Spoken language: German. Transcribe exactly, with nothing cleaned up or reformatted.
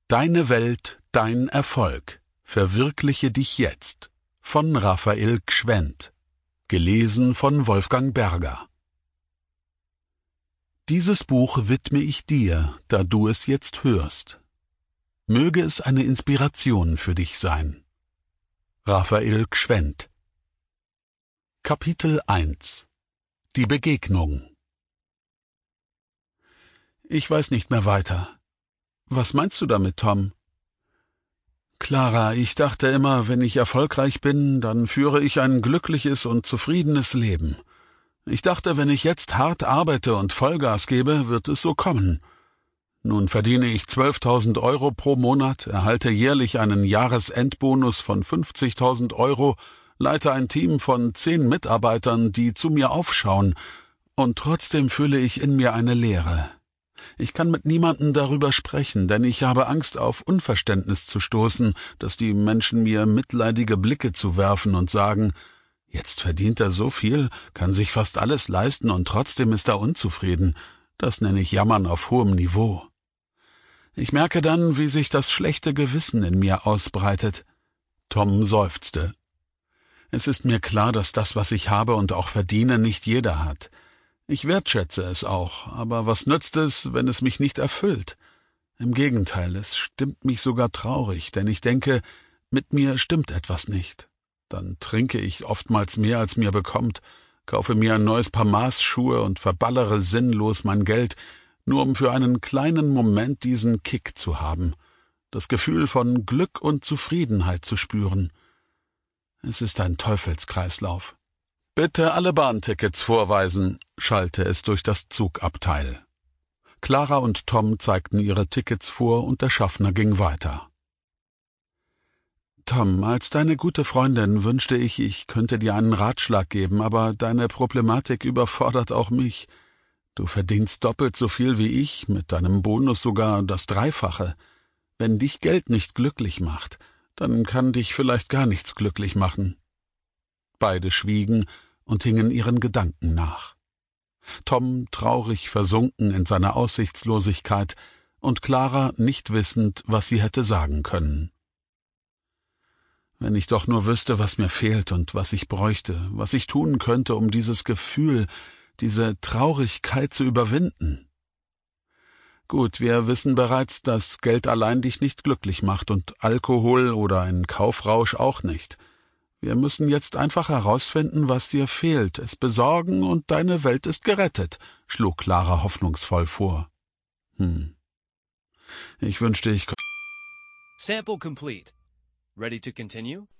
Deine Welt, dein Erfolg. Verwirkliche dich jetzt. Von Raphael Gschwend. Gelesen von Wolfgang Berger. Dieses Buch widme ich dir, da du es jetzt hörst. Möge es eine Inspiration für dich sein. Raphael Gschwend. Kapitel eins. Die Begegnung. Ich weiß nicht mehr weiter. Was meinst du damit, Tom? Clara, ich dachte immer, wenn ich erfolgreich bin, dann führe ich ein glückliches und zufriedenes Leben. Ich dachte, wenn ich jetzt hart arbeite und Vollgas gebe, wird es so kommen. Nun verdiene ich zwölftausend Euro pro Monat, erhalte jährlich einen Jahresendbonus von fünfzigtausend Euro, leite ein Team von zehn Mitarbeitern, die zu mir aufschauen, und trotzdem fühle ich in mir eine Leere. Ich kann mit niemandem darüber sprechen, denn ich habe Angst, auf Unverständnis zu stoßen, dass die Menschen mir mitleidige Blicke zuwerfen und sagen, jetzt verdient er so viel, kann sich fast alles leisten und trotzdem ist er unzufrieden. Das nenne ich Jammern auf hohem Niveau. Ich merke dann, wie sich das schlechte Gewissen in mir ausbreitet. Tom seufzte. Es ist mir klar, dass das, was ich habe und auch verdiene, nicht jeder hat. Ich wertschätze es auch, aber was nützt es, wenn es mich nicht erfüllt? Im Gegenteil, es stimmt mich sogar traurig, denn ich denke, mit mir stimmt etwas nicht. Dann trinke ich oftmals mehr, als mir bekommt, kaufe mir ein neues Paar Maßschuhe und verballere sinnlos mein Geld, nur um für einen kleinen Moment diesen Kick zu haben, das Gefühl von Glück und Zufriedenheit zu spüren. Es ist ein Teufelskreislauf. »Bitte alle Bahntickets vorweisen«, schallte es durch das Zugabteil. Clara und Tom zeigten ihre Tickets vor und der Schaffner ging weiter. »Tom, als deine gute Freundin wünschte ich, ich könnte dir einen Ratschlag geben, aber deine Problematik überfordert auch mich. Du verdienst doppelt so viel wie ich, mit deinem Bonus sogar das Dreifache. Wenn dich Geld nicht glücklich macht, dann kann dich vielleicht gar nichts glücklich machen.« Beide schwiegen und hingen ihren Gedanken nach. Tom traurig versunken in seiner Aussichtslosigkeit und Clara nicht wissend, was sie hätte sagen können. Wenn ich doch nur wüsste, was mir fehlt und was ich bräuchte, was ich tun könnte, um dieses Gefühl, diese Traurigkeit zu überwinden. Gut, wir wissen bereits, dass Geld allein dich nicht glücklich macht und Alkohol oder ein Kaufrausch auch nicht. Wir müssen jetzt einfach herausfinden, was dir fehlt, es besorgen und deine Welt ist gerettet, schlug Clara hoffnungsvoll vor. Hm. Ich wünschte, ich... Sample complete. Ready to continue?